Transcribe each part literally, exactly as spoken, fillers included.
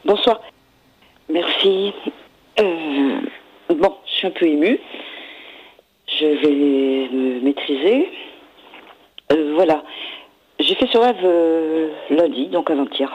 Bonsoir. Merci. Euh, bon, je suis un peu émue. Je vais me maîtriser. Euh, voilà. J'ai fait ce rêve euh, lundi, donc avant-hier.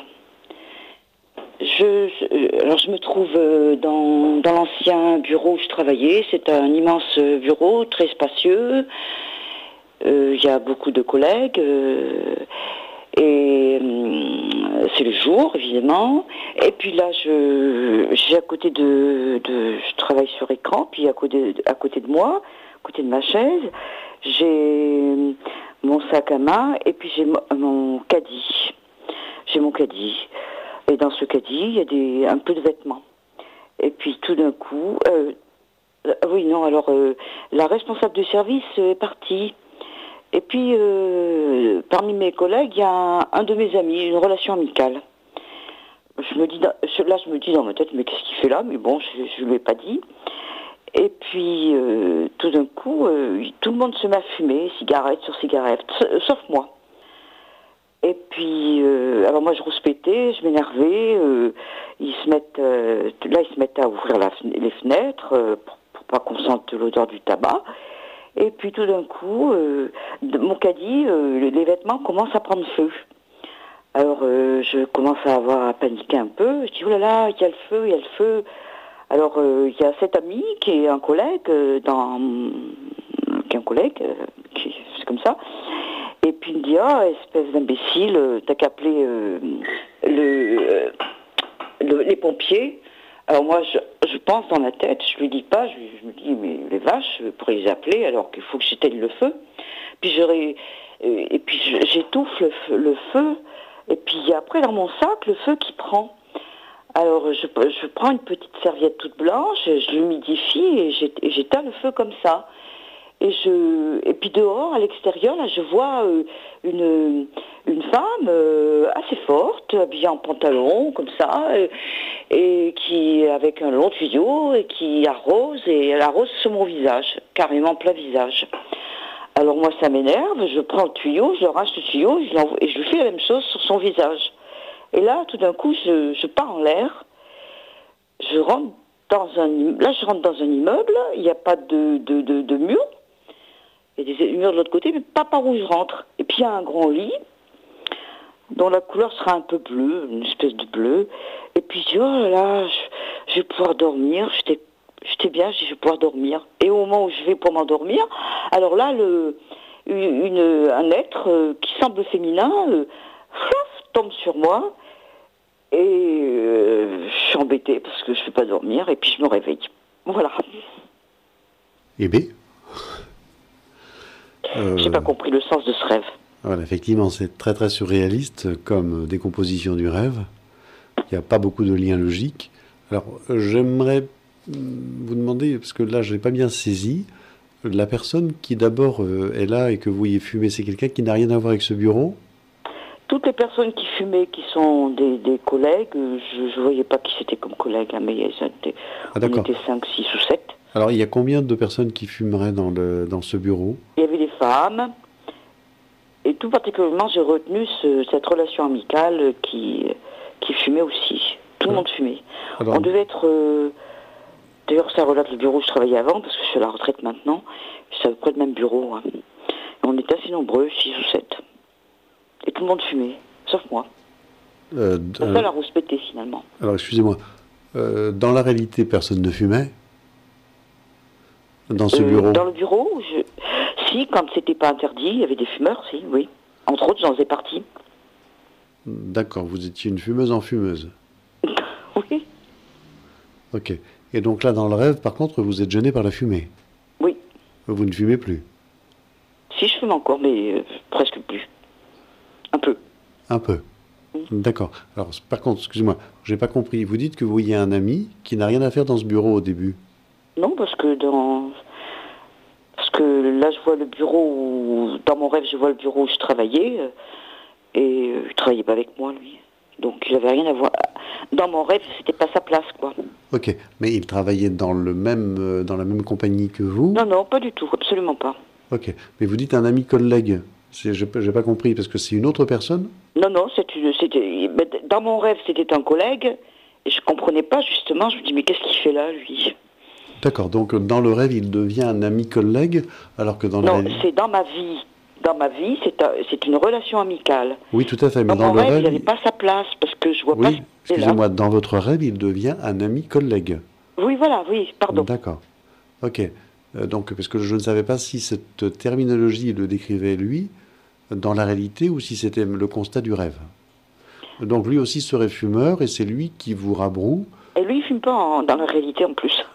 Je, je, alors je me trouve euh, dans, dans l'ancien bureau où je travaillais. C'est un immense bureau, très spacieux. Euh, Il y a beaucoup de collègues. Euh, et euh, c'est le jour, évidemment. Et puis là, je j'ai à côté de, de... Je travaille sur écran, puis à côté, à côté de moi, à côté de ma chaise, j'ai mon sac à main, et puis j'ai mon caddie. J'ai mon caddie. Et dans ce caddie, il y a des, un peu de vêtements. Et puis tout d'un coup... Euh, oui, non, alors, euh, la responsable du service est partie. Et puis, euh, parmi mes collègues, il y a un, un de mes amis, une relation amicale. Je me dis, là, je me dis dans ma tête, mais qu'est-ce qu'il fait là? Mais bon, je ne lui ai pas dit. Et puis, euh, tout d'un coup, euh, tout le monde se met à fumer, cigarette sur cigarette, sauf moi. Et puis, euh, alors moi je rouspétais, je m'énervais, euh, ils se mettent, euh, là ils se mettent à ouvrir la, les fenêtres euh, pour, pour pas qu'on sente l'odeur du tabac. Et puis tout d'un coup, euh, mon caddie, euh, les vêtements commencent à prendre feu. Alors euh, je commence à avoir à paniquer un peu, je dis oh là là, il y a le feu, il y a le feu. Alors euh, il y a cet ami qui est un collègue, euh, dans, qui est un collègue, euh, qui, c'est comme ça. Et puis il me dit, ah, espèce d'imbécile, euh, t'as qu'à appeler euh, le, euh, le, les pompiers. Alors moi, je, je pense dans la tête, je lui dis pas, je, je me dis, mais les vaches, je pourrais les appeler alors qu'il faut que j'éteigne le feu. Puis j'aurais, euh, et puis j'étouffe le feu, le feu, et puis après dans mon sac, le feu qui prend. Alors je, je prends une petite serviette toute blanche, je l'humidifie et j'éteins le feu comme ça. Et, je, et puis dehors, à l'extérieur, là, je vois euh, une, une femme euh, assez forte, habillée en pantalon, comme ça, et, et qui, avec un long tuyau, et qui arrose, et elle arrose sur mon visage, carrément plein visage. Alors moi, ça m'énerve, je prends le tuyau, je arrache le tuyau, et je, et je lui fais la même chose sur son visage. Et là, tout d'un coup, je, je pars en l'air, je rentre dans un, là, je rentre dans un immeuble, il n'y a pas de, de, de, de mur. Il y a des murs de l'autre côté, mais pas par où je rentre. Et puis il y a un grand lit, dont la couleur sera un peu bleue, une espèce de bleu. Et puis je dis, oh là là, je, je vais pouvoir dormir. J'étais, j'étais bien, je dis, je vais pouvoir dormir. Et au moment où je vais pour m'endormir, alors là, le, une, un être euh, qui semble féminin euh, flouf, tombe sur moi. Et euh, je suis embêtée parce que je ne vais pas dormir. Et puis je me réveille. Voilà. Eh bien Euh, J'ai pas compris le sens de ce rêve. Voilà, effectivement, c'est très très surréaliste comme décomposition du rêve. Il n'y a pas beaucoup de liens logiques. Alors, j'aimerais vous demander, parce que là, je n'ai pas bien saisi, la personne qui d'abord euh, est là et que vous voyez fumer, c'est quelqu'un qui n'a rien à voir avec ce bureau? Toutes les personnes qui fumaient, qui sont des, des collègues, je ne voyais pas qui c'était comme collègues, hein, mais ils étaient, ah, on était cinq, six ou sept. Alors, il y a combien de personnes qui fumeraient dans, le, dans ce bureau? Il y avait des femmes, et tout particulièrement, j'ai retenu ce, cette relation amicale qui, qui fumait aussi. Tout le monde fumait. Alors, on devait être... Euh, d'ailleurs, ça relate le bureau où je travaillais avant, parce que je suis à la retraite maintenant. C'est à peu près le même bureau. Hein. On était assez nombreux, six ou sept. Et tout le monde fumait, sauf moi. Euh, C'est ça la rouspétée, finalement. Alors, excusez-moi. Euh, dans la réalité, personne ne fumait? Dans ce euh, bureau? Dans le bureau, je... si, quand c'était pas interdit, il y avait des fumeurs, si, oui. Entre autres, j'en faisais partie. D'accord, vous étiez une fumeuse en fumeuse. Oui. Ok. Et donc là, dans le rêve, par contre, vous êtes gêné par la fumée? Oui. Vous ne fumez plus? Si, je fume encore, mais euh, presque plus. Un peu. Un peu. Mmh. D'accord. Alors, par contre, excusez-moi, j'ai pas compris. Vous dites que vous voyez un ami qui n'a rien à faire dans ce bureau au début? Non, parce que dans... Parce que là, je vois le bureau où... Dans mon rêve, je vois le bureau où je travaillais. Euh, et euh, il travaillait pas avec moi, lui. Donc, il n'avait rien à voir. Dans mon rêve, c'était pas sa place, quoi. Ok. Mais il travaillait dans, le même, euh, dans la même compagnie que vous? Non, non, pas du tout. Absolument pas. Ok. Mais vous dites un ami collègue. C'est, j'ai, j'ai pas compris, parce que c'est une autre personne? Non, non, c'est une, c'était, dans mon rêve, c'était un collègue. Et je comprenais pas, justement, je me dis, mais qu'est-ce qu'il fait là, lui? D'accord, donc dans le rêve, il devient un ami collègue, alors que dans la Non, réalité... c'est dans ma vie. Dans ma vie, c'est un- c'est une relation amicale. Oui, tout à fait, mais Dans dans mon le rêve, rêve... il n'avait il- pas sa place, parce que je vois pas ce Oui, qu'il fait là. excusez-moi, dans votre rêve, il devient un ami collègue. Oui, voilà, oui, pardon. D'accord, ok. Euh, donc, parce que je ne savais pas si cette terminologie le décrivait lui, dans la réalité, ou si c'était le constat du rêve. Donc lui aussi serait fumeur, et c'est lui qui vous rabroue, Et lui, il fume pas en- dans la réalité en plus.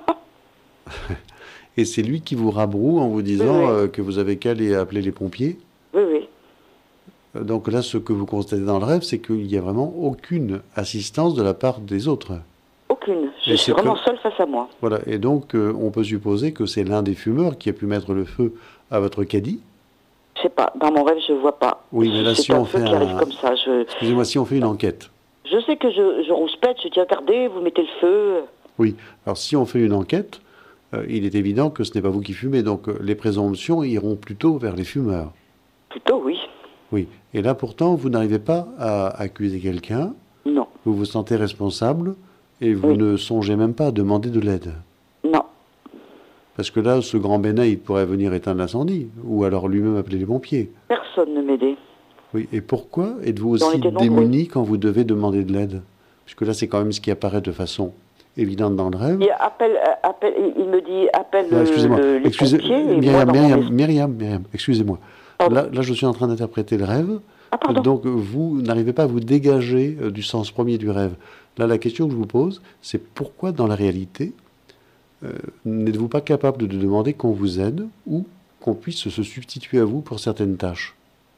et c'est lui qui vous rabroue en vous disant Oui, oui. euh, que vous avez qu'à aller appeler les pompiers. Oui, oui. Euh, Donc là, ce que vous constatez dans le rêve, c'est qu'il n'y a vraiment aucune assistance de la part des autres. Aucune. Je Et suis c'est vraiment que- seule face à moi. Voilà, et donc euh, on peut supposer que c'est l'un des fumeurs qui a pu mettre le feu à votre caddie. Je sais pas, dans mon rêve, je vois pas. Oui, mais là, C'est si un on feu fait qui arrive un... comme ça. Je, Excusez-moi, si on fait une enquête. je sais que je, je rouspète, je dis, regardez, vous mettez le feu. Oui, alors si on fait une enquête, euh, il est évident que ce n'est pas vous qui fumez, donc euh, les présomptions iront plutôt vers les fumeurs. Plutôt, oui. Oui, et là pourtant, vous n'arrivez pas à accuser quelqu'un, Non. vous vous sentez responsable, et vous Oui. ne songez même pas à demander de l'aide. Non. Parce que là, ce grand Bénin, il pourrait venir éteindre l'incendie, ou alors lui-même appeler les pompiers. Personne ne m'aidait. Oui, et pourquoi êtes-vous Et on aussi était nombreux. démuni quand vous devez demander de l'aide? Puisque là, c'est quand même ce qui apparaît de façon évidente dans le rêve. Il, appelle, euh, appelle, il il me dit, appelle Non, le- excusez-moi, le- les excusez, pompiers. Et moi, Myriam, dans mon Myriam, esprit- Myriam, Myriam, excusez-moi. Pardon. Là, là, je suis en train d'interpréter le rêve. Ah, pardon. Donc, vous n'arrivez pas à vous dégager euh, du sens premier du rêve. Là, la question que je vous pose, c'est pourquoi, dans la réalité, euh, n'êtes-vous pas capable de demander qu'on vous aide ou qu'on puisse se substituer à vous pour certaines tâches?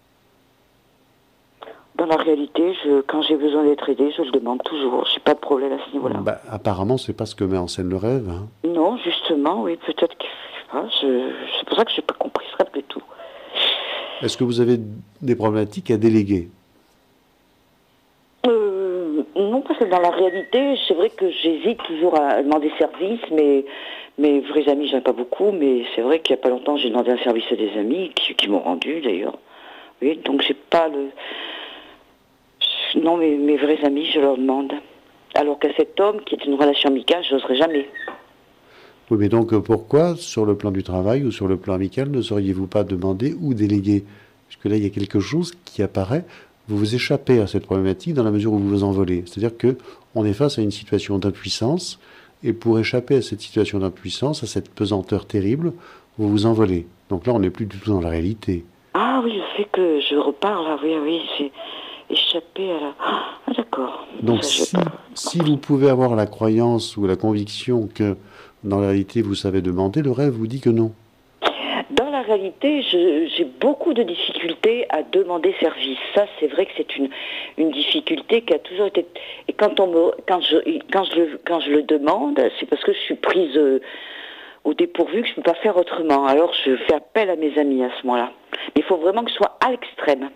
Dans la réalité, je, quand j'ai besoin d'être aidée, je le demande toujours. Je n'ai pas de problème à ce niveau-là. Bah, apparemment, c'est pas ce que met en scène le rêve. Hein. Non, justement, oui, peut-être que... je sais pas, je- c'est pour ça que je n'ai pas compris ce rêve du tout. Est-ce que vous avez des problématiques à déléguer? Euh, non, parce que dans la réalité, c'est vrai que j'hésite toujours à demander service, mais mes vrais amis, j'en ai pas beaucoup, mais c'est vrai qu'il n'y a pas longtemps, j'ai demandé un service à des amis qui, qui m'ont rendu d'ailleurs. Oui, donc j'ai pas le... Non, mes, mes vrais amis, je leur demande. Alors qu'à cet homme, qui est une relation amicale, je n'oserais jamais. Oui, mais donc euh, pourquoi, sur le plan du travail ou sur le plan amical, ne sauriez-vous pas demander ou déléguer? Puisque là, il y a quelque chose qui apparaît. Vous vous échappez à cette problématique dans la mesure où vous vous envolez. C'est-à-dire que on est face à une situation d'impuissance, et pour échapper à cette situation d'impuissance, à cette pesanteur terrible, vous vous envolez. Donc là, on n'est plus du tout dans la réalité. Ah oui, je sais que je repars là, oui, oui, c'est échappé à la... Ah d'accord. Donc Ça, je- si, si vous pouvez avoir la croyance ou la conviction que dans la réalité vous savez demander, le rêve vous dit que non. Dans la réalité, je- j'ai beaucoup de difficultés à demander service. Ça, c'est vrai que c'est une, une difficulté qui a toujours été... Et quand, on me, quand, je, quand, je, le, quand je le demande, c'est parce que je suis prise euh, au dépourvu, que je ne peux pas faire autrement. Alors, je fais appel à mes amis à ce moment-là. Mais il faut vraiment que je sois à l'extrême.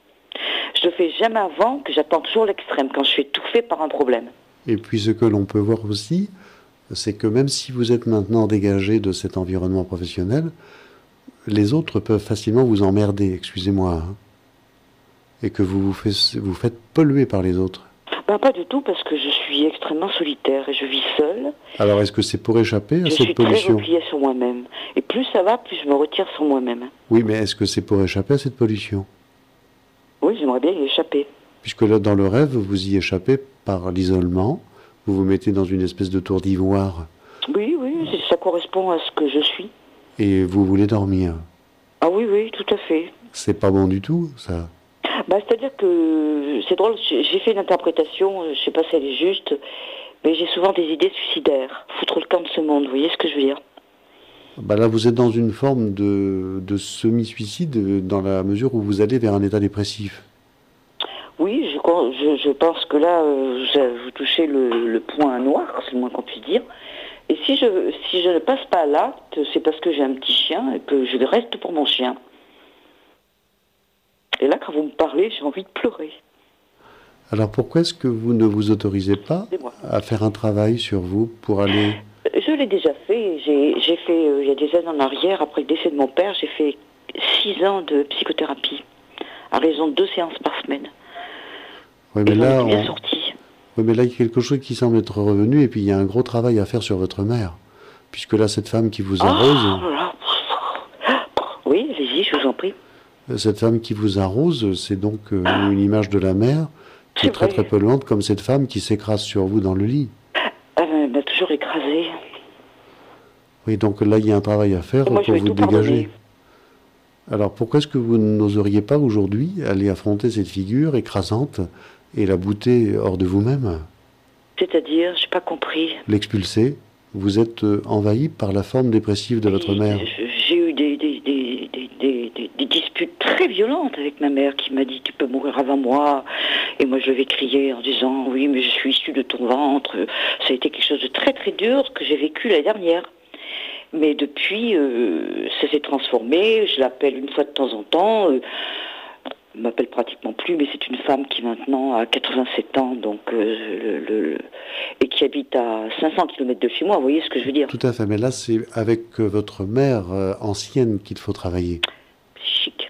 Je ne le fais jamais avant, que j'attends toujours l'extrême, quand je suis étouffée par un problème. Et puis ce que l'on peut voir aussi, c'est que même si vous êtes maintenant dégagé de cet environnement professionnel, les autres peuvent facilement vous emmerder, excusez-moi, hein, et que vous vous, faites, vous faites polluer par les autres. Ben, pas du tout, parce que je suis extrêmement solitaire et je vis seule. Alors est-ce que c'est pour échapper à Je cette suis très pollution? repliée sur moi-même. Et plus ça va, plus je me retire sur moi-même. Oui, mais est-ce que c'est pour échapper à cette pollution? Oui, j'aimerais bien y échapper. Puisque là, dans le rêve, vous y échappez par l'isolement, vous vous mettez dans une espèce de tour d'ivoire Oui, oui, c'est- ça correspond à ce que je suis. et vous voulez dormir. Ah oui, oui, tout à fait. C'est pas bon du tout, ça. Bah, c'est-à-dire que c'est drôle, j'ai j'ai fait une interprétation, euh, je sais pas si elle est juste, mais j'ai souvent des idées suicidaires. Foutre le camp de ce monde, vous voyez ce que je veux dire? Bah là, vous êtes dans une forme de, de semi-suicide euh, dans la mesure où vous allez vers un état dépressif. Oui, je, crois- je, je pense que là, euh, vous vous touchez le, le point noir, c'est le moins qu'on puisse dire. Et si je, si je ne passe pas à l'acte, c'est parce que j'ai un petit chien et que je reste pour mon chien. Et là, quand vous me parlez, j'ai envie de pleurer. Alors pourquoi est-ce que vous ne vous autorisez pas Excusez-moi. à faire un travail sur vous pour aller... Je l'ai déjà fait. J'ai j'ai fait, euh, il y a des années en arrière, après le décès de mon père, j'ai fait six ans de psychothérapie, à raison de deux séances par semaine. Oui, Et mais j'en là, étais bien on, sortie. Oui, mais là, il y a quelque chose qui semble être revenu, et puis il y a un gros travail à faire sur votre mère. Puisque là, cette femme qui vous arrose, Oh là là. Oui, allez-y, je vous en prie. cette femme qui vous arrose, c'est donc euh, une image de la mère qui est C'est très vrai. très polluante, comme cette femme qui s'écrase sur vous dans le lit. Elle m'a toujours écrasée. Oui, donc là, il y a un travail à faire Et moi, je pour vais vous tout dégager. pardonner. Alors, pourquoi est-ce que vous n'oseriez pas aujourd'hui aller affronter cette figure écrasante et la bouter hors de vous-même, C'est-à-dire, j'ai pas compris. l'expulser? Vous êtes euh, envahi par la forme dépressive de votre Oui, mère. je- j'ai eu des, des, des, des, des- des- des disputes très violentes avec ma mère qui m'a dit tu peux mourir avant moi. Et moi je vais crier en disant oui mais je suis issue de ton ventre. Ça a été quelque chose de très très dur que j'ai vécu l'année dernière. Mais depuis, euh, ça s'est transformé. Je l'appelle une fois de temps en temps. Euh, elle m'appelle pratiquement plus, mais c'est une femme qui maintenant a quatre-vingt-sept ans, donc euh, le, le- le- et qui habite à cinq cents kilomètres de chez moi. Vous voyez ce que je veux dire? Tout à fait, mais là, c'est avec euh, votre mère euh, ancienne qu'il faut travailler. Psychique.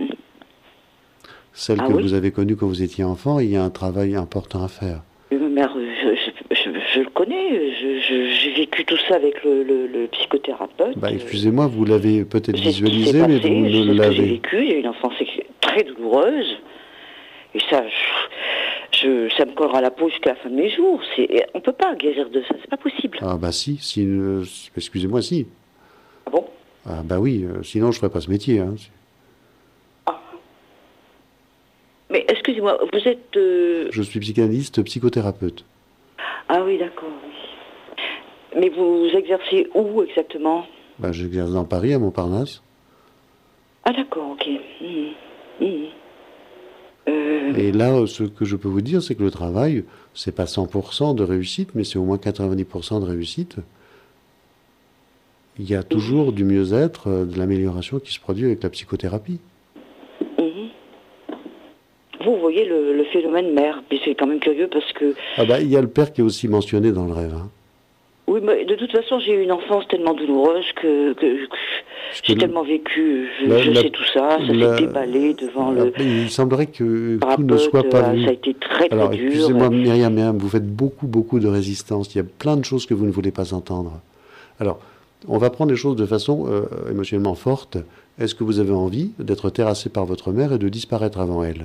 Celle Ah que oui? vous avez connue quand vous étiez enfant, il y a un travail important à faire. Mais ma mère, je, je- je- je le connais. Je- je- J'ai vécu tout ça avec le, le- le psychothérapeute. Bah, Euh, excusez-moi, vous l'avez peut-être Je sais ce qui s'est visualisé, mais passé, vous je ne sais ce que j'ai l'avez. vécu. Il y a une enfance ex- très douloureuse. Et ça, je, je- ça me collera à la peau jusqu'à la fin de mes jours. C'est, on peut pas guérir de ça, c'est pas possible. Ah bah si, si euh, excusez-moi, si. Ah bon? Ah bah oui, euh, sinon je ferais pas ce métier. Hein. Ah. Mais excusez-moi, vous êtes... euh, Je suis psychanalyste, psychothérapeute. Ah oui, d'accord. Oui. Mais vous exercez où exactement? Bah, j'exerce dans Paris, à Montparnasse. Ah d'accord, ok. Mhm. Mhm. Euh, Et là, euh, ce que je peux vous dire, c'est que le travail, c'est pas cent pour cent de réussite, mais c'est au moins quatre-vingt-dix pour cent de réussite. Il y a toujours du mieux-être, euh, de l'amélioration qui se produit avec la psychothérapie. mhm. Vous voyez le, le phénomène mère, mais c'est quand même curieux parce que... Ah bah, il y a le père qui est aussi mentionné dans le rêve. Hein. Oui, mais de toute façon, j'ai eu une enfance tellement douloureuse que, que- que j'ai le- tellement vécu, je, la- je la- sais tout ça, ça la- s'est déballé devant le Après, il semblerait que tout ne thérapeute, soit pas euh, vu. ça a été très très Alors, dur. excusez-moi, Myriam, Myriam, vous faites beaucoup, beaucoup de résistance. Il y a plein de choses que vous ne voulez pas entendre. Alors, on va prendre les choses de façon euh, émotionnellement forte. Est-ce que vous avez envie d'être terrassé par votre mère et de disparaître avant elle?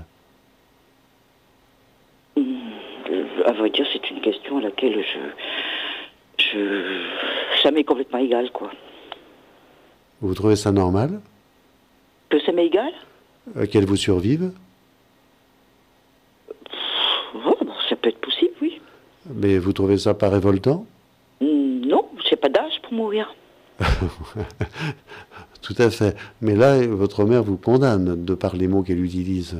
Hum, euh, À vrai dire, c'est une question à laquelle je... je ça m'est complètement égal, quoi. Vous trouvez ça normal Que ça m'est égal? euh, qu'elle vous survive? Oh, bon, ça peut être possible, oui. Mais vous trouvez ça pas révoltant? Hum, Non, j'ai pas d'âge pour mourir. Tout à fait. Mais là, votre mère vous condamne de par les mots qu'elle utilise.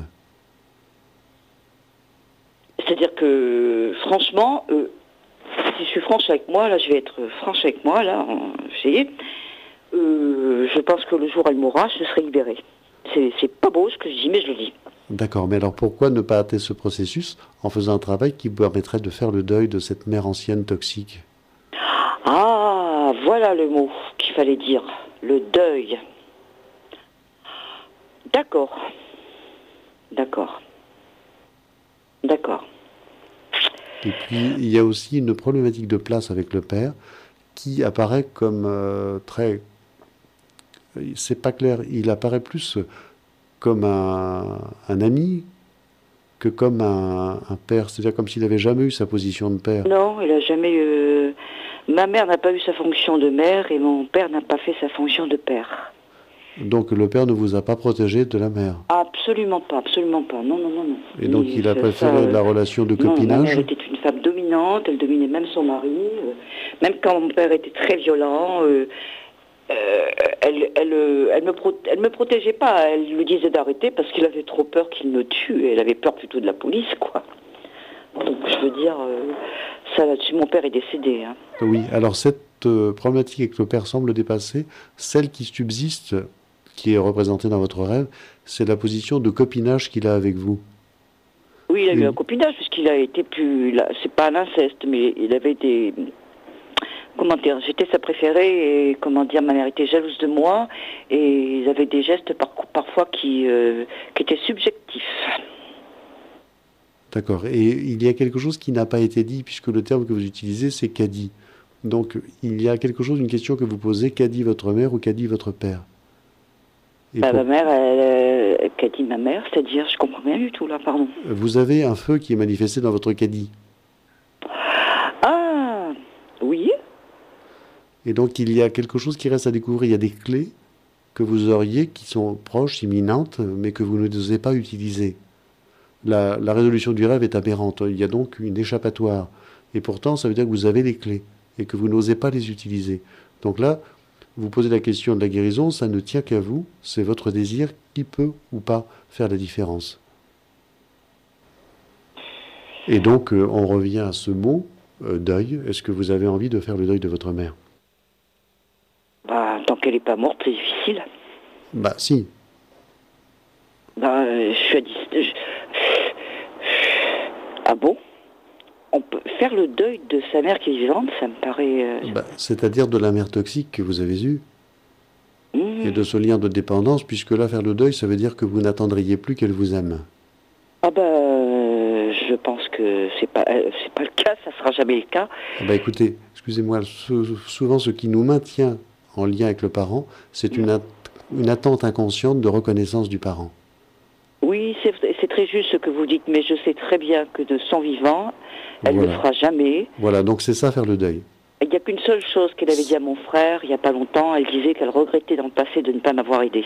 C'est-à-dire que, franchement, euh, si je suis franche avec moi, là, je vais être franche avec moi, là, en- j'ai, euh, je pense que le jour où elle mourra, je serai libérée. C'est, c'est pas beau ce que je dis, mais je le dis. D'accord, mais alors pourquoi ne pas hâter ce processus en faisant un travail qui vous permettrait de faire le deuil de cette mère ancienne toxique? Ah, voilà le mot qu'il fallait dire, le deuil. D'accord. D'accord. D'accord. Et puis, il y a aussi une problématique de place avec le père qui apparaît comme euh, très... C'est pas clair, il apparaît plus comme un, un ami que comme un, un père. C'est-à-dire comme s'il n'avait jamais eu sa position de père. Non, il a jamais eu... Ma mère n'a pas eu sa fonction de mère et mon père n'a pas fait sa fonction de père. Donc le père ne vous a pas protégé de la mère. Absolument pas, absolument pas. Non, non, non, non. Et donc Mais il a ça, préféré ça, la relation de non, ma copinage. mère était une femme dominante, elle dominait même son mari. euh, même quand mon père était très violent, euh, euh, elle, elle, euh, elle, me pro- elle me protégeait pas. Elle lui disait d'arrêter parce qu'il avait trop peur qu'il me tue. Elle avait peur plutôt de la police, quoi. Donc je veux dire, euh, ça là-dessus, mon père est décédé. Hein. Oui, alors cette euh, problématique avec le père semble dépasser. Celle qui subsiste, qui est représentée dans votre rêve, c'est la position de copinage qu'il a avec vous. Oui, il a eu Oui. un copinage puisqu'il a été plus... là, c'est pas un inceste, mais il avait des... Comment dire, j'étais sa préférée et comment dire, ma mère était jalouse de moi et ils avaient des gestes par- parfois qui, euh, qui étaient subjectifs. D'accord. Et il y a quelque chose qui n'a pas été dit, puisque le terme que vous utilisez, c'est qu'a dit. Donc, il y a quelque chose, une question que vous posez, qu'a dit votre mère ou qu'a dit votre père? Et Bah, pour- ma mère, elle, euh, qu'a dit ma mère, c'est-à-dire, je comprends rien du tout là, pardon. Vous avez un feu qui est manifesté dans votre caddie. Ah, oui. Et donc, il y a quelque chose qui reste à découvrir. Il y a des clés que vous auriez qui sont proches, imminentes, mais que vous n'osez pas utiliser. La, la résolution du rêve est aberrante. Il y a donc une échappatoire. Et pourtant, ça veut dire que vous avez les clés et que vous n'osez pas les utiliser. Donc là, vous posez la question de la guérison, ça ne tient qu'à vous. C'est votre désir qui peut ou pas faire la différence. Et donc, euh, on revient à ce mot, euh, deuil. Est-ce que vous avez envie de faire le deuil de votre mère? Bah, tant qu'elle n'est pas morte, c'est difficile. Bah si. Bah, euh, je suis à dis- je- Ah bon? On peut faire le deuil de sa mère qui est vivante, ça me paraît... euh, Bah, c'est-à-dire de la mère toxique que vous avez eue hmm. et de ce lien de dépendance, puisque là, faire le deuil, ça veut dire que vous n'attendriez plus qu'elle vous aime. Ah bah, euh, je pense que c'est pas, euh, c'est pas le cas, ça sera jamais le cas. Ah bah écoutez, excusez-moi, sou- souvent ce qui nous maintient en lien avec le parent, c'est une, at- une attente inconsciente de reconnaissance du parent. Oui, c'est c'est très juste ce que vous dites, mais je sais très bien que de son vivant, elle ne Voilà. le fera jamais. Voilà, donc c'est ça, faire le deuil. Il n'y a qu'une seule chose qu'elle avait dit à mon frère il n'y a pas longtemps, elle disait qu'elle regrettait dans le passé de ne pas m'avoir aidé.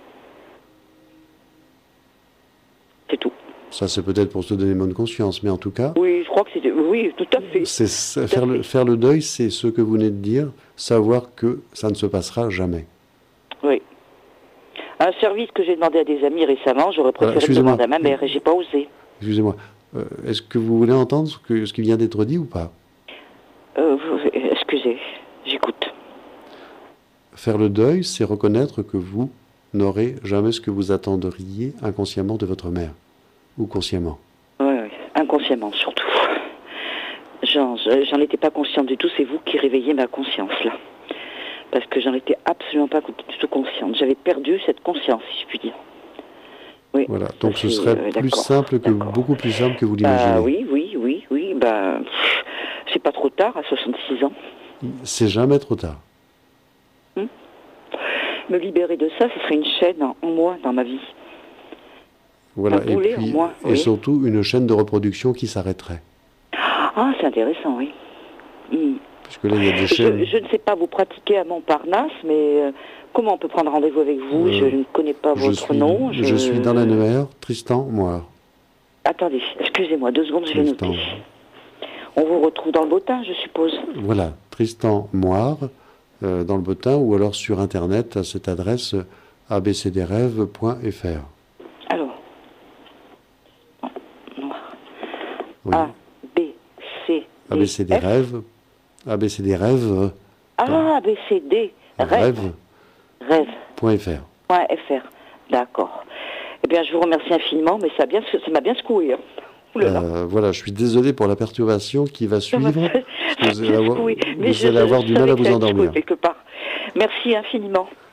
C'est tout. Ça, c'est peut-être pour se donner bonne conscience, mais en tout cas, Oui, je crois que c'était... Oui, tout à fait. c'est ça, Tout à faire, le, fait. faire le deuil, c'est ce que vous venez de dire, savoir que ça ne se passera jamais. Oui. Un service que j'ai demandé à des amis récemment, j'aurais préféré le excusez-moi. demander à ma mère et j'ai pas osé. Excusez-moi, euh, est-ce que vous voulez entendre ce, que, ce qui vient d'être dit ou pas? Euh, vous- excusez, j'écoute. Faire le deuil, c'est reconnaître que vous n'aurez jamais ce que vous attendriez inconsciemment de votre mère, ou consciemment. Oui, oui, inconsciemment surtout. J'en j'en étais pas consciente du tout, c'est vous qui réveillez ma conscience là. Parce que j'en étais absolument pas du tout consciente. J'avais perdu cette conscience, si je puis dire. Oui. Voilà, donc Ça, ce c'est, serait euh, plus d'accord, simple que, d'accord. beaucoup plus simple que vous l'imaginez. Bah oui, oui, oui, oui, bah pff, c'est pas trop tard à soixante-six ans. C'est jamais trop tard. Me libérer de ça, ce serait une chaîne en moins dans ma vie. Voilà, Un et boulet en puis moins, et oui. surtout une chaîne de reproduction qui s'arrêterait. Ah, c'est intéressant, oui. Hmm. Puisque là, il y a des chaînes. Je, je ne sais pas vous pratiquer à Montparnasse, mais euh, comment on peut prendre rendez-vous avec vous? Euh, Je ne connais pas je votre suis, nom. je... suis dans l'annuaire, Tristan Moire. Attendez, excusez-moi, deux secondes, je vais Tristan. noter. On vous retrouve dans le Bottin, je suppose. Voilà, Tristan Moire, euh, dans le Bottin, ou alors sur Internet à cette adresse a b c d rêve point f r. Alors. Non. Oui. A, B, C, A B C D F. rêves, A B C D rêves, Ah, A, B, C, D, rêve. rêve Rêve. point f r. Point F R. D'accord. Eh bien, je vous remercie infiniment, mais ça a bien- ça m'a bien secoué. Hein. Ouh là là. Euh, voilà, je suis désolé pour la perturbation qui va Ça m'a suivre, fait- parce que vous allez avoir, Oui, mais vous je- allez je avoir du savais mal à que vous ça allait secouer endormir. quelque part. Merci infiniment.